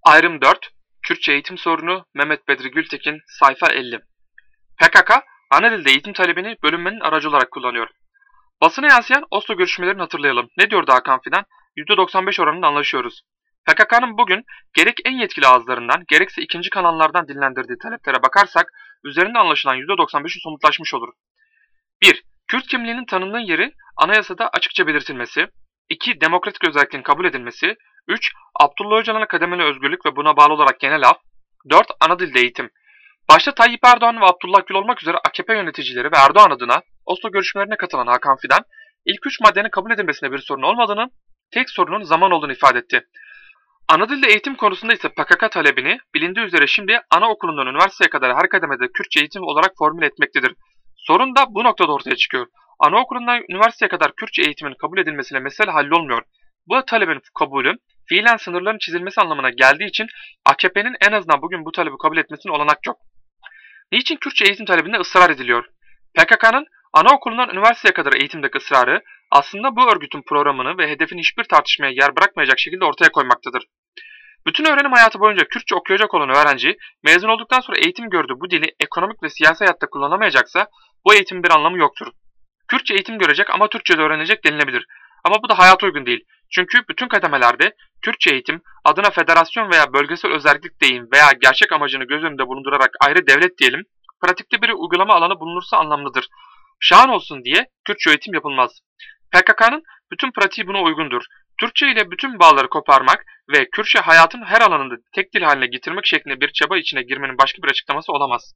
Ayrım 4, Kürtçe eğitim sorunu, Mehmet Bedri Gültekin, sayfa 50. PKK, ana dilde eğitim talebini bölünmenin aracı olarak kullanıyor. Basına yansıyan Oslo görüşmelerini hatırlayalım. Ne diyordu Hakan Fidan? %95 oranında anlaşıyoruz. PKK'nın bugün gerek en yetkili ağızlarından gerekse ikinci kanallardan dinlendirdiği taleplere bakarsak üzerinde anlaşılan %95'i somutlaşmış olur. 1. Kürt kimliğinin tanındığı yeri anayasada açıkça belirtilmesi. 2. Demokratik özelliğin kabul edilmesi. 3. Abdullah Öcalan'a kademeli özgürlük ve buna bağlı olarak genel af. 4. Ana dilde eğitim. Başta Tayyip Erdoğan ve Abdullah Gül olmak üzere AKP yöneticileri ve Erdoğan adına Oslo görüşmelerine katılan Hakan Fidan, ilk 3 maddenin kabul edilmesine bir sorun olmadığını, tek sorunun zaman olduğunu ifade etti. Ana dilde eğitim konusunda ise PKK talebini bilindiği üzere şimdi anaokulundan üniversiteye kadar her kademede Kürtçe eğitim olarak formüle etmektedir. Sorun da bu noktada ortaya çıkıyor. Anaokulundan üniversiteye kadar Kürtçe eğitimin kabul edilmesiyle mesele hallolmuyor. Bu talebin kabulü fiilen sınırların çizilmesi anlamına geldiği için AKP'nin en azından bugün bu talebi kabul etmesine olanak yok. Niçin Kürtçe eğitim talebinde ısrar ediliyor? PKK'nın anaokulundan üniversiteye kadar eğitimdeki ısrarı aslında bu örgütün programını ve hedefini hiçbir tartışmaya yer bırakmayacak şekilde ortaya koymaktadır. Bütün öğrenim hayatı boyunca Kürtçe okuyacak olan öğrenci mezun olduktan sonra eğitim gördüğü bu dili ekonomik ve siyasi hayatta kullanamayacaksa bu eğitimin bir anlamı yoktur. Kürtçe eğitim görecek ama Türkçe de öğrenecek denilebilir. Ama bu da hayata uygun değil. Çünkü bütün kademelerde Kürtçe eğitim adına federasyon veya bölgesel özellik deyin veya gerçek amacını göz önünde bulundurarak ayrı devlet diyelim, pratikte bir uygulama alanı bulunursa anlamlıdır. Şahan olsun diye Kürtçe eğitim yapılmaz. PKK'nın bütün pratiği buna uygundur. Türkçe ile bütün bağları koparmak ve Kürtçe hayatın her alanında tek dil haline getirmek şeklinde bir çaba içine girmenin başka bir açıklaması olamaz.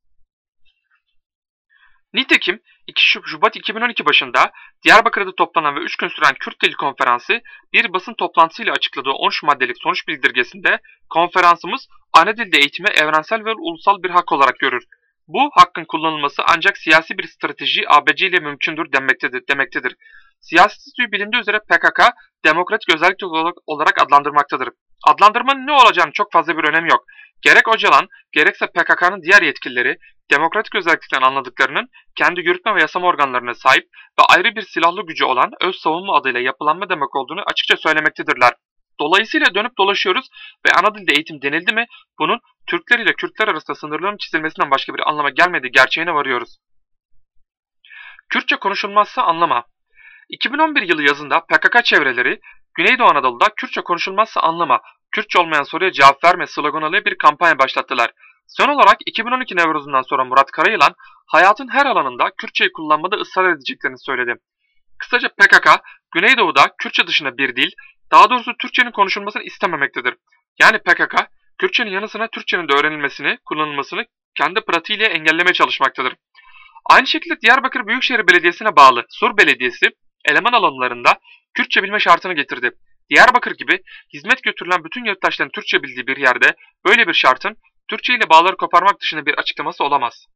Nitekim 2 Şubat 2012 başında Diyarbakır'da toplanan ve 3 gün süren Kürt Dili Konferansı bir basın toplantısıyla açıkladığı 13 maddelik sonuç bildirgesinde konferansımız ana dilde eğitimi evrensel ve ulusal bir hak olarak görür. Bu hakkın kullanılması ancak siyasi bir strateji ABC ile mümkündür demektedir. Siyasi statüyü bilindiği üzere PKK demokratik özellik olarak adlandırmaktadır. Adlandırmanın ne olacağını çok fazla bir önemi yok. Gerek Öcalan gerekse PKK'nın diğer yetkilileri demokratik özellikten anladıklarının kendi yürütme ve yasama organlarına sahip ve ayrı bir silahlı gücü olan öz savunma adıyla yapılanma demek olduğunu açıkça söylemektedirler. Dolayısıyla dönüp dolaşıyoruz ve ana dilde eğitim denildi mi bunun Türkler ile Kürtler arasında sınırların çizilmesinden başka bir anlama gelmediği gerçeğine varıyoruz. Kürtçe konuşulmazsa anlama. 2011 yılı yazında PKK çevreleri Güneydoğu Anadolu'da Kürtçe konuşulmazsa anlama, Kürtçe olmayan soruya cevap verme sloganıyla bir kampanya başlattılar. Son olarak 2012 Nevruz'undan sonra Murat Karayılan hayatın her alanında Kürtçeyi kullanmada ısrar edeceklerini söyledi. Kısaca PKK, Güneydoğu'da Kürtçe dışında bir dil, daha doğrusu Türkçenin konuşulmasını istememektedir. Yani PKK, Kürtçenin yanı sıra Türkçenin de öğrenilmesini, kullanılmasını kendi pratiğiyle engellemeye çalışmaktadır. Aynı şekilde Diyarbakır Büyükşehir Belediyesi'ne bağlı Sur Belediyesi, eleman alanlarında Kürtçe bilme şartını getirdi. Diyarbakır gibi hizmet götürülen bütün yurttaşların Türkçe bildiği bir yerde böyle bir şartın Türkçe ile bağları koparmak dışında bir açıklaması olamaz.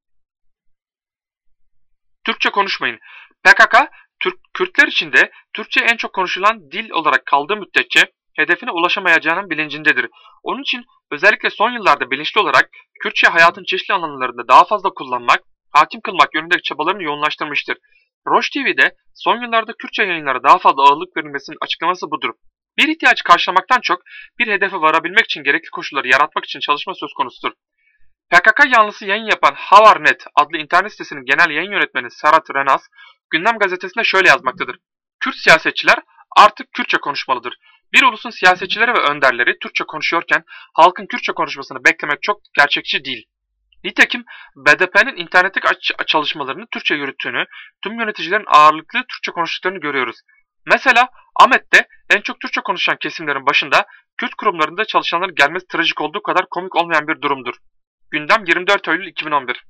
Türkçe konuşmayın. PKK, Kürtler için de Türkçe en çok konuşulan dil olarak kaldığı müddetçe hedefine ulaşamayacağının bilincindedir. Onun için özellikle son yıllarda bilinçli olarak Kürtçe hayatın çeşitli alanlarında daha fazla kullanmak, hakim kılmak yönündeki çabalarını yoğunlaştırmıştır. Roş TV'de son yıllarda Kürtçe yayınlara daha fazla ağırlık verilmesinin açıklaması budur. Bir ihtiyacı karşılamaktan çok bir hedefe varabilmek için gerekli koşulları yaratmak için çalışma söz konusudur. PKK yanlısı yayın yapan Havarnet adlı internet sitesinin genel yayın yönetmeni Serhat Renaz, Gündem Gazetesi'nde şöyle yazmaktadır. Kürt siyasetçiler artık Kürtçe konuşmalıdır. Bir ulusun siyasetçileri ve önderleri Türkçe konuşuyorken halkın Kürtçe konuşmasını beklemek çok gerçekçi değil. Nitekim BDP'nin internetteki çalışmalarını Türkçe yürüttüğünü, tüm yöneticilerin ağırlıklı Türkçe konuştuklarını görüyoruz. Mesela Ahmet'te en çok Türkçe konuşan kesimlerin başında Kürt kurumlarında çalışanların gelmesi trajik olduğu kadar komik olmayan bir durumdur. Gündem 24 Eylül 2011.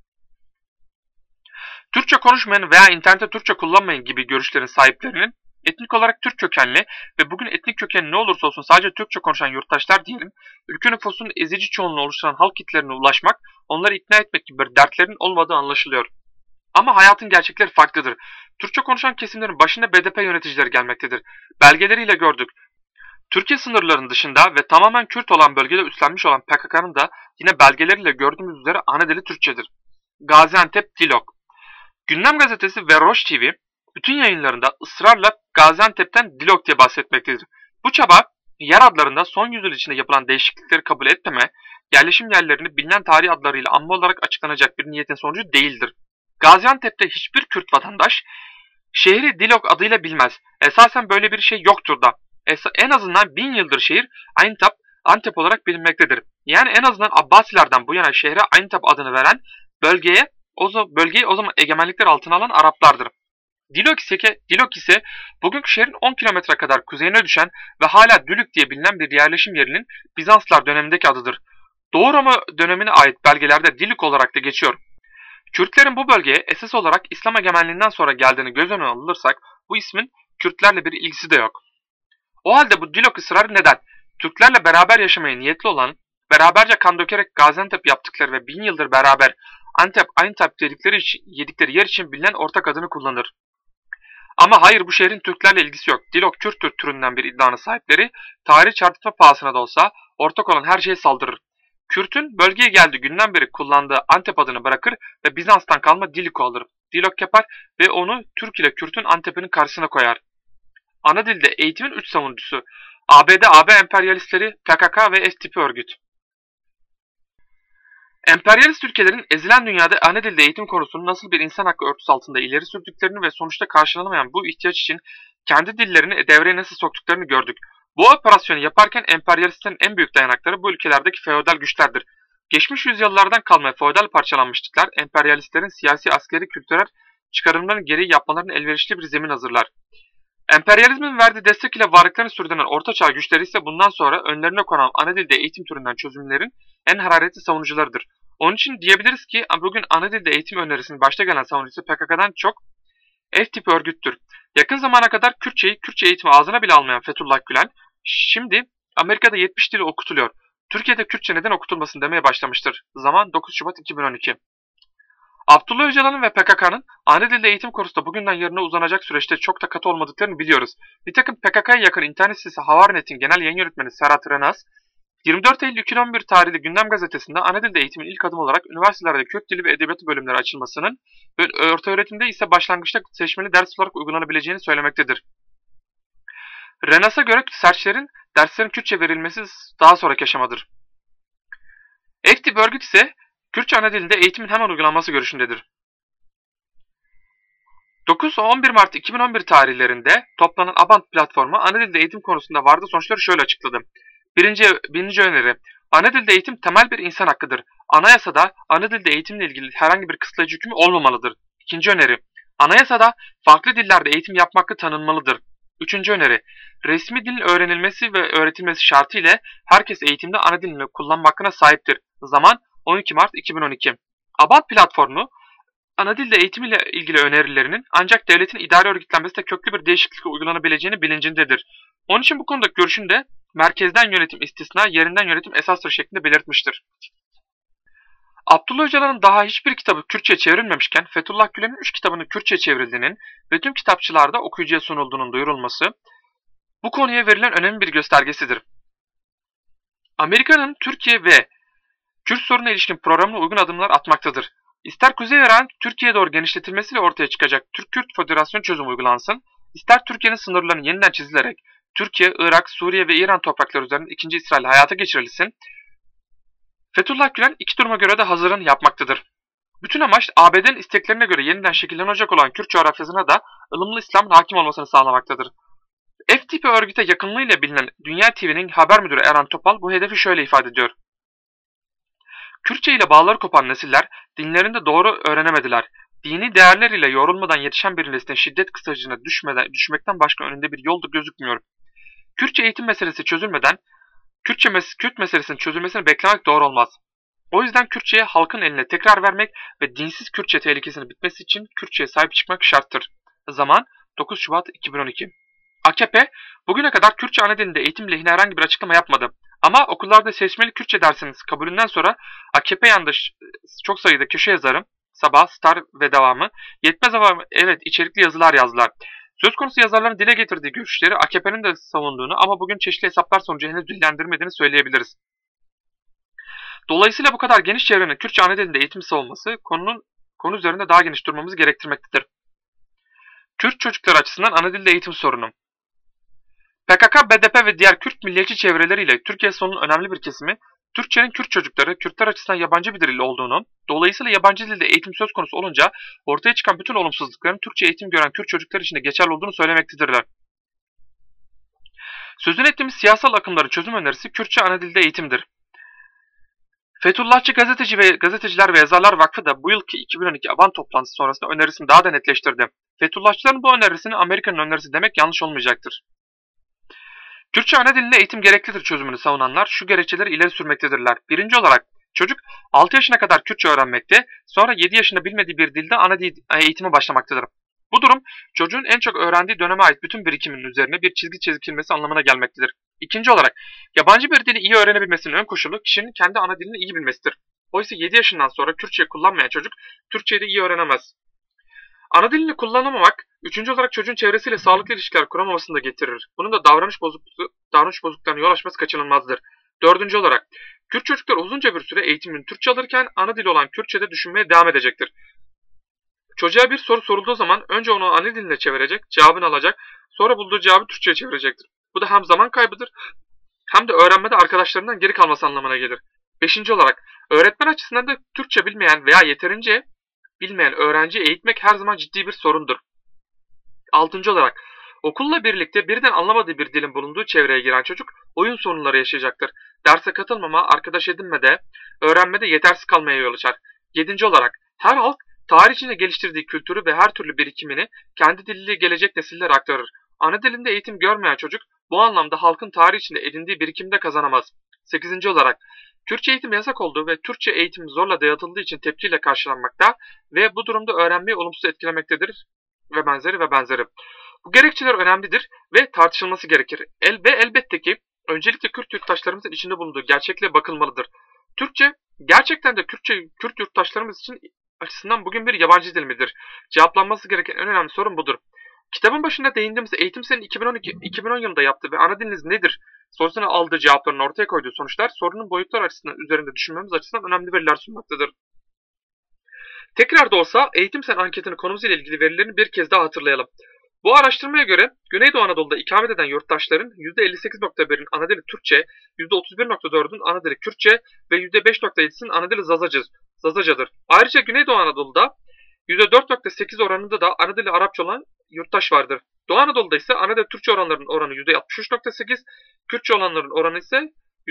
Türkçe konuşmayın veya internette Türkçe kullanmayın gibi görüşlerin sahiplerinin etnik olarak Türk kökenli ve bugün etnik kökeni ne olursa olsun sadece Türkçe konuşan yurttaşlar diyelim, ülke nüfusunun ezici çoğunluğunu oluşturan halk kitlerine ulaşmak, onları ikna etmek gibi bir dertlerin olmadığı anlaşılıyor. Ama hayatın gerçekleri farklıdır. Türkçe konuşan kesimlerin başında BDP yöneticileri gelmektedir. Belgeleriyle gördük. Türkiye sınırlarının dışında ve tamamen Kürt olan bölgede üstlenmiş olan PKK'nın da yine belgeleriyle gördüğümüz üzere ana dili Türkçedir. Gaziantep Dilok. Gündem Gazetesi ve Roş TV bütün yayınlarında ısrarla Gaziantep'ten Dilok diye bahsetmektedir. Bu çaba Yer adlarında son yüzyıl içinde yapılan değişiklikleri kabul etmeme, yerleşim yerlerini bilinen tarih adlarıyla anma olarak açıklanacak bir niyetin sonucu değildir. Gaziantep'te hiçbir Kürt vatandaş şehri Dilok adıyla bilmez. Esasen böyle bir şey yoktur da. En azından 1000 yıldır şehir Antep olarak bilinmektedir. Yani en azından Abbasilerden bu yana şehre Antep adını veren bölgeyi o zaman egemenlikler altına alan Araplardır. Dilok ise bugünkü şehrin 10 kilometre kadar kuzeyine düşen ve hala Dülük diye bilinen bir yerleşim yerinin Bizanslar dönemindeki adıdır. Doğu Roma dönemine ait belgelerde Dilük olarak da geçiyor. Kürtlerin bu bölgeye esas olarak İslam egemenliğinden sonra geldiğini göz önüne alırsak bu ismin Kürtlerle bir ilgisi de yok. O halde bu Dilok ısrarı neden? Türklerle beraber yaşamaya niyetli olan, beraberce kan dökerek Gaziantep yaptıkları ve 1000 yıldır beraber Antep yedikleri yer için bilinen ortak adını kullanır. Ama hayır, bu şehrin Türklerle ilgisi yok. Dilok Kürttür türünden bir iddianın sahipleri tarih çarpıtma pahasına da olsa ortak olan her şeye saldırır. Kürt'ün bölgeye geldiği günden beri kullandığı Antep adını bırakır ve Bizans'tan kalma Dilik'i alır. Dilok yapar ve onu Türk ile Kürt'ün Antep'inin karşısına koyar. Ana dilde eğitimin 3 savunucusu: ABD emperyalistleri, PKK ve S tipi örgüt. Emperyalist ülkelerin ezilen dünyada ana dilde eğitim konusunu nasıl bir insan hakkı örtüsü altında ileri sürdüklerini ve sonuçta karşılanamayan bu ihtiyaç için kendi dillerini devreye nasıl soktuklarını gördük. Bu operasyonu yaparken emperyalistlerin en büyük dayanakları bu ülkelerdeki feodal güçlerdir. Geçmiş yüzyıllardan kalma feodal parçalanmışlıklar emperyalistlerin siyasi, askeri, kültürel çıkarımlarını geri yapmalarının elverişli bir zemin hazırlar. Emperyalizmin verdiği destek ile varlıklarını sürdüren ortaçağ güçleri ise bundan sonra önlerine konan ana dilde eğitim türünden çözümlerin en hararetli savunucularıdır. Onun için diyebiliriz ki bugün ana dilde eğitim önerisinin başta gelen savunucusu PKK'dan çok F tipi örgüttür. Yakın zamana kadar Kürtçe eğitimi ağzına bile almayan Fethullah Gülen, şimdi Amerika'da 70 dili okutuluyor. Türkiye'de Kürtçe neden okutulmasın demeye başlamıştır. Zaman 9 Şubat 2012. Abdullah Öcalan'ın ve PKK'nın ana dilde eğitim konusunda bugünden yarına uzanacak süreçte çok da katı olmadıklarını biliyoruz. Nitekim PKK'ya yakın internet sitesi Havarnet'in genel yayın yönetmeni Serhat Renaz, 24 Eylül 2011 tarihli Gündem Gazetesi'nde ana dilde eğitimin ilk adım olarak üniversitelerde Kürt dili ve edebiyatı bölümleri açılmasının ve ortaöğretimde ise başlangıçta seçmeli ders olarak uygulanabileceğini söylemektedir. Renas'a göre derslerin Kürtçe verilmesi daha sonraki aşamadır. F-tip örgüt ise Kürtçe ana dilinde eğitimin hemen uygulanması görüşündedir. 9-11 Mart 2011 tarihlerinde toplanan Abant platformu ana dilde eğitim konusunda vardığı sonuçları şöyle açıkladı. Birinci öneri: ana dilde eğitim temel bir insan hakkıdır. Anayasada ana dilde eğitimle ilgili herhangi bir kısıtlayıcı hüküm olmamalıdır. İkinci öneri: anayasada farklı dillerde eğitim yapma hakkı tanınmalıdır. Üçüncü öneri: resmi dilin öğrenilmesi ve öğretilmesi şartı ile herkes eğitimde ana dilini kullanma hakkına sahiptir. Zaman 12 Mart 2012. Abant platformu ana dilde eğitim ile ilgili önerilerinin ancak devletin idari örgütlenmesinde köklü bir değişiklik uygulanabileceğini bilincindedir. Onun için bu konudaki görüşünü de merkezden yönetim istisna, yerinden yönetim esastır şeklinde belirtmiştir. Abdullah Öcalan'ın daha hiçbir kitabı Kürtçe'ye çevrilmemişken Fethullah Gülen'in 3 kitabının Kürtçe'ye çevrildiğinin ve tüm kitapçılarda okuyucuya sunulduğunun duyurulması bu konuya verilen önemli bir göstergesidir. Amerika'nın Türkiye ve Kürt sorununa ilişkin programına uygun adımlar atmaktadır. İster Kuzey Irak'ın Türkiye'ye doğru genişletilmesiyle ortaya çıkacak Türk-Kürt Federasyon çözümü uygulansın, ister Türkiye'nin sınırlarının yeniden çizilerek Türkiye, Irak, Suriye ve İran toprakları üzerinde 2. İsrail hayata geçirilsin, Fethullah Gülen iki duruma göre de hazırlığını yapmaktadır. Bütün amaç ABD'nin isteklerine göre yeniden şekillenecek olan Kürt coğrafyasına da ılımlı İslam'ın hakim olmasını sağlamaktadır. F tipi örgüte yakınlığıyla bilinen Dünya TV'nin haber müdürü Erhan Topal bu hedefi şöyle ifade ediyor. Kürtçe ile bağları kopan nesiller dinlerinde doğru öğrenemediler. Dini değerler ile yorulmadan yetişen bir neslin şiddet kısacına düşmekten başka önünde bir yol da gözükmüyor. Kürtçe eğitim meselesi çözülmeden Kürt meselesinin çözülmesini beklemek doğru olmaz. O yüzden Kürtçe'ye halkın eline tekrar vermek ve dinsiz Kürtçe tehlikesinin bitmesi için Kürtçe'ye sahip çıkmak şarttır. Zaman 9 Şubat 2012. AKP bugüne kadar Kürtçe ana dilinde eğitim lehine herhangi bir açıklama yapmadı. Ama okullarda seçmeli Kürtçe dersinin kabulünden sonra AKP yandaş çok sayıda köşe yazarı, Sabah, Star ve devamı yetmez ama evet içerikli yazılar yazdılar. Söz konusu yazarların dile getirdiği görüşleri AKP'nin de savunduğunu ama bugün çeşitli hesaplar sonucu henüz dillendirmediğini söyleyebiliriz. Dolayısıyla bu kadar geniş çevrenin Kürtçe ana dilinde eğitim savunması konu üzerinde daha geniş durmamızı gerektirmektedir. Kürt çocuklar açısından ana dilde eğitim sorunu. PKK, BDP ve diğer Kürt milliyetçi çevreleriyle Türkiye solunun önemli bir kesimi, Türkçenin Kürt çocukları Kürtler açısından yabancı bir dil olduğunu, dolayısıyla yabancı dilde eğitim söz konusu olunca ortaya çıkan bütün olumsuzlukların Türkçe eğitim gören Kürt çocuklar için de geçerli olduğunu söylemektedirler. Sözünü ettiğimiz siyasal akımların çözüm önerisi Kürtçe ana dilde eğitimdir. Fethullahçı Gazeteciler ve Yazarlar Vakfı da bu yılki 2012 Aban toplantısı sonrasında önerisini daha da netleştirdi. Fethullahçıların bu önerisini Amerika'nın önerisi demek yanlış olmayacaktır. Kürtçe ana dilinde eğitim gereklidir çözümünü savunanlar şu gerekçeleri ileri sürmektedirler. Birinci olarak çocuk 6 yaşına kadar Kürtçe öğrenmekte, sonra 7 yaşında bilmediği bir dilde ana dil eğitimi başlamaktadır. Bu durum çocuğun en çok öğrendiği döneme ait bütün birikiminin üzerine bir çizgi çekilmesi anlamına gelmektedir. İkinci olarak yabancı bir dili iyi öğrenebilmesinin ön koşulu kişinin kendi ana dilini iyi bilmesidir. Oysa 7 yaşından sonra Kürtçe kullanmayan çocuk Türkçeyi de iyi öğrenemez. Ana dilini kullanamamak, üçüncü olarak çocuğun çevresiyle sağlıklı ilişkiler kuramamasını da getirir. Bunun da davranış bozukluklarına yol açması kaçınılmazdır. Dördüncü olarak, Kürt çocuklar uzunca bir süre eğitimini Türkçe alırken ana dili olan Kürtçe'de düşünmeye devam edecektir. Çocuğa bir soru sorulduğu zaman önce onu ana diline çevirecek, cevabını alacak, sonra bulduğu cevabı Türkçe'ye çevirecektir. Bu da hem zaman kaybıdır hem de öğrenmede arkadaşlarından geri kalması anlamına gelir. Beşinci olarak, öğretmen açısından da Türkçe bilmeyen veya yeterince bilmeyen öğrenciyi eğitmek her zaman ciddi bir sorundur. Altıncı olarak, okulla birlikte birden anlamadığı bir dilin bulunduğu çevreye giren çocuk oyun sorunları yaşayacaktır. Derse katılmama, arkadaş edinmede, öğrenmede yetersiz kalmaya yol açar. Yedinci olarak, her halk tarih içinde geliştirdiği kültürü ve her türlü birikimini kendi diliyle gelecek nesillere aktarır. Ana dilinde eğitim görmeyen çocuk bu anlamda halkın tarih içinde edindiği birikimi de kazanamaz. Sekizinci olarak, Kürtçe eğitim yasak olduğu ve Türkçe eğitim zorla dayatıldığı için tepkiyle karşılanmakta ve bu durumda öğrenmeyi olumsuz etkilemektedir ve benzeri. Bu gerekçeler önemlidir ve tartışılması gerekir. Elbette ki öncelikle Kürt yurttaşlarımızın içinde bulunduğu gerçekliğe bakılmalıdır. Türkçe gerçekten de Kürt yurttaşlarımız için açısından bugün bir yabancı dil midir? Cevaplanması gereken en önemli sorun budur. Kitabın başında değindiğimiz Eğitim Sen'in 2010 yılında yaptığı ve ana diliniz nedir sorusuna aldığı cevapların ortaya koyduğu sonuçlar sorunun boyutlar açısından üzerinde düşünmemiz açısından önemli veriler sunmaktadır. Tekrar da olsa Eğitim Sen anketinin konumuz ile ilgili verilerini bir kez daha hatırlayalım. Bu araştırmaya göre Güneydoğu Anadolu'da ikamet eden yurttaşların %58.1'in ana dili Türkçe, %31.4'ün ana dili Kürtçe ve %5.7'sinin ana dili Zazacadır. Ayrıca Güneydoğu Anadolu'da %4.8 oranında da ana dili Arapça olan yurttaş vardır. Doğu Anadolu'da ise ana dili Türkçe oranlarının oranı %63.8, Kürtçe olanların oranı ise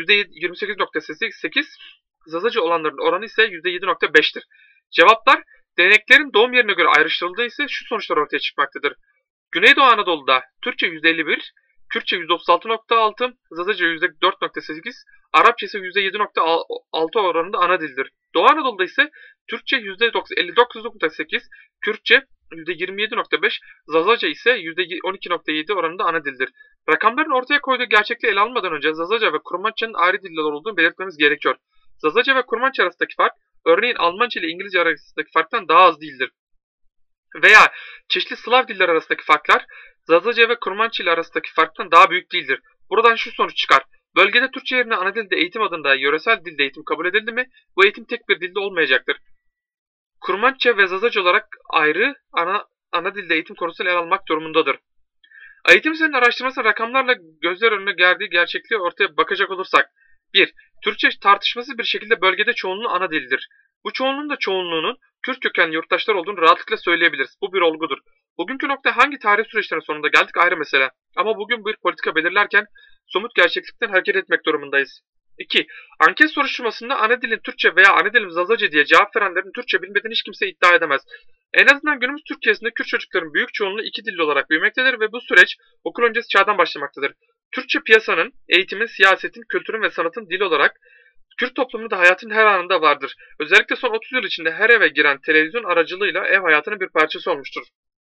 %28.8, Zazaca olanların oranı ise %7.5'tir. Cevaplar deneklerin doğum yerine göre ayrıştırıldığı ise şu sonuçlar ortaya çıkmaktadır. Güneydoğu Anadolu'da Türkçe %51, Kürtçe %36.6, Zazaca %4.8, Arapça ise %7.6 oranında ana dildir. Doğu Anadolu'da ise Türkçe %59.8, Kürtçe %27.5, Zazaca ise %12.7 oranında ana dildir. Rakamların ortaya koyduğu gerçekliği ele almadan önce Zazaca ve Kurmança'nın ayrı diller olduğunu belirtmemiz gerekiyor. Zazaca ve Kurmança arasındaki fark, örneğin Almanca ile İngilizce arasındaki farktan daha az değildir. Veya çeşitli Slav diller arasındaki farklar, Zazaca ve Kurmança ile arasındaki farktan daha büyük değildir. Buradan şu sonuç çıkar. Bölgede Türkçe yerine ana dilde eğitim adında yöresel dilde eğitim kabul edildi mi, bu eğitim tek bir dilde olmayacaktır. Kurmança ve Zazaca olarak ayrı ana dilde eğitim konusunu ele almak durumundadır. Eğitim Sen'in araştırmasının rakamlarla gözler önüne geldiği gerçekliğe ortaya bakacak olursak, 1. Türkçe tartışmasız bir şekilde bölgede çoğunluğu ana dildir. Bu çoğunluğun da çoğunluğunun Kürt kökenli yurttaşlar olduğunu rahatlıkla söyleyebiliriz. Bu bir olgudur. Bugünkü nokta hangi tarih süreçlerinin sonunda geldik ayrı mesele. Ama bugün bir politika belirlerken somut gerçeklikten hareket etmek durumundayız. 2. Anket soruşturmasında ana dilin Türkçe veya ana dilim Zazaca diye cevap verenlerin Türkçe bilmediğini hiç kimse iddia edemez. En azından günümüz Türkiye'sinde Kürt çocukların büyük çoğunluğu iki dilli olarak büyümektedir ve bu süreç okul öncesi çağdan başlamaktadır. Türkçe piyasanın, eğitimin, siyasetin, kültürün ve sanatın dili olarak Kürt toplumunda hayatın her anında vardır. Özellikle son 30 yıl içinde her eve giren televizyon aracılığıyla ev hayatının bir parçası olmuştur.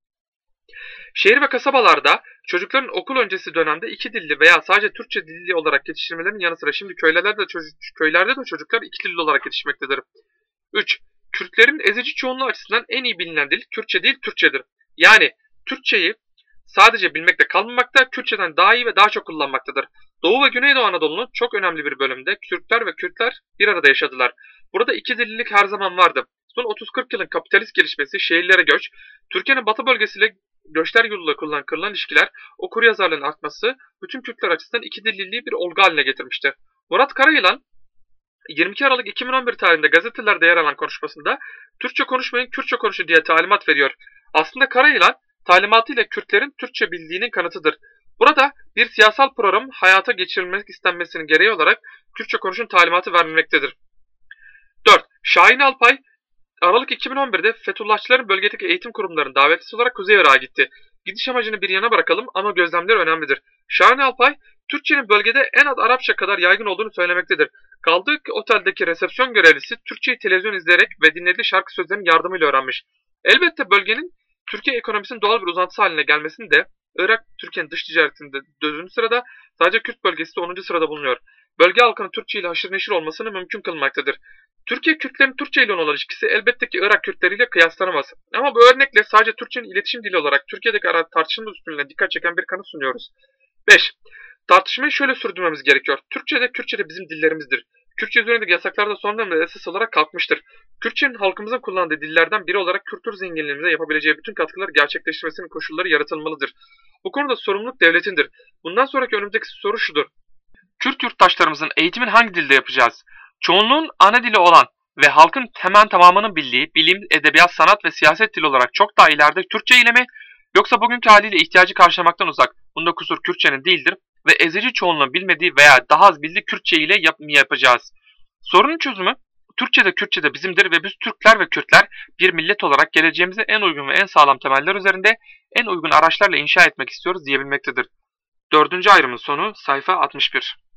Şehir ve kasabalarda çocukların okul öncesi dönemde iki dilli veya sadece Türkçe dilli olarak yetiştirmelerinin yanı sıra şimdi köylerde de çocuklar iki dilli olarak yetişmektedir. 3. Kürtlerin ezici çoğunluğu açısından en iyi bilinen dil Kürtçe değil Türkçedir. Yani Türkçeyi sadece bilmekte kalmamakta, Kürtçeden daha iyi ve daha çok kullanmaktadır. Doğu ve Güneydoğu Anadolu'nun çok önemli bir bölümünde Türkler ve Kürtler bir arada yaşadılar. Burada iki dillilik her zaman vardı. Son 30-40 yılın kapitalist gelişmesi, şehirlere göç, Türkiye'nin batı bölgesiyle göçler yoluyla kurulan ilişkiler, okuryazarlığın artması bütün Kürtler açısından iki dilliliği bir olgu haline getirmiştir. Murat Karayılan 22 Aralık 2011 tarihinde gazetelerde yer alan konuşmasında Türkçe konuşmayın, Kürtçe konuşun diye talimat veriyor. Aslında Karayılan talimatıyla Kürtlerin Türkçe bildiğinin kanıtıdır. Burada bir siyasal program hayata geçirilmek istenmesinin gereği olarak Kürtçe konuşun talimatı verilmektedir. 4. Şahin Alpay Aralık 2011'de Fethullahçıların bölgedeki eğitim kurumlarının davetlisi olarak Kuzey Irak'a gitti. Gidiş amacını bir yana bırakalım ama gözlemleri önemlidir. Şahin Alpay, Türkçenin bölgede en az Arapça kadar yaygın olduğunu söylemektedir. Kaldığı oteldeki resepsiyon görevlisi Türkçeyi televizyon izleyerek ve dinlediği şarkı sözlerinin yardımıyla öğrenmiş. Elbette bölgenin Türkiye ekonomisinin doğal bir uzantısı haline gelmesini de Irak, Türkiye'nin dış ticaretinde 4. sırada, sadece Kürt bölgesi de 10. sırada bulunuyor. Bölge halkının Türkçe ile haşır neşir olmasını mümkün kılmaktadır. Türkiye Kürtlerin Türkçe ile olan ilişkisi elbette ki Irak Kürtleriyle kıyaslanamaz. Ama bu örnekle sadece Türkçenin iletişim dili olarak Türkiye'deki tartışma üstünlüğüne dikkat çeken bir kanıt sunuyoruz. 5. Tartışmayı şöyle sürdürmemiz gerekiyor. Kürtçe de bizim dillerimizdir. Kürtçe üzerindeki yasaklar da son dönemde esas olarak kalkmıştır. Kürtçenin halkımızın kullandığı dillerden biri olarak kültür zenginliğimize yapabileceği bütün katkıları gerçekleştirmesinin koşulları yaratılmalıdır. Bu konuda sorumluluk devletindir. Bundan sonraki önümüzdeki soru şudur. Kürt yurttaşlarımızın eğitimini hangi dilde yapacağız? Çoğunluğun ana dili olan ve halkın hemen tamamının bildiği bilim, edebiyat, sanat ve siyaset dili olarak çok daha ileride Türkçe ile mi? Yoksa bugünkü haliyle ihtiyacı karşılamaktan uzak, bunda kusur Kürtçenin değildir ve ezici çoğunluğun bilmediği veya daha az bildiği Kürtçe ile yapacağız? Sorunun çözümü Kürtçe de bizimdir ve biz Türkler ve Kürtler bir millet olarak geleceğimizi en uygun ve en sağlam temeller üzerinde en uygun araçlarla inşa etmek istiyoruz diyebilmektedir. 4. ayrımın sonu sayfa 61.